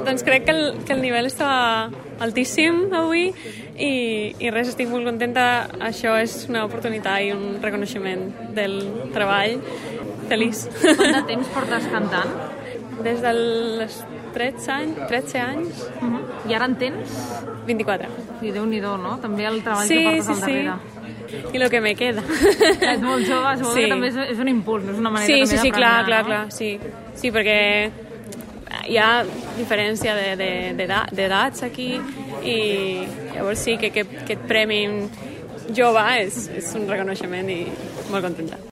Doncs crec que el nivell està altíssim avui i res, estic molt contenta. Això és una oportunitat i un reconeixement del treball. Feliç. Quant de temps portes cantant? Des dels 13 anys. I ara en tens? 24. Sí, Déu-n'hi-do, no? També el treball que portes al darrere. I el que me queda. És molt jove, suposo que també és un impuls, no és una manera també de premiar, clar, sí, perquè hi ha diferència d'edats aquí i llavors sí que aquest premi jove és un reconeixement i molt contenta.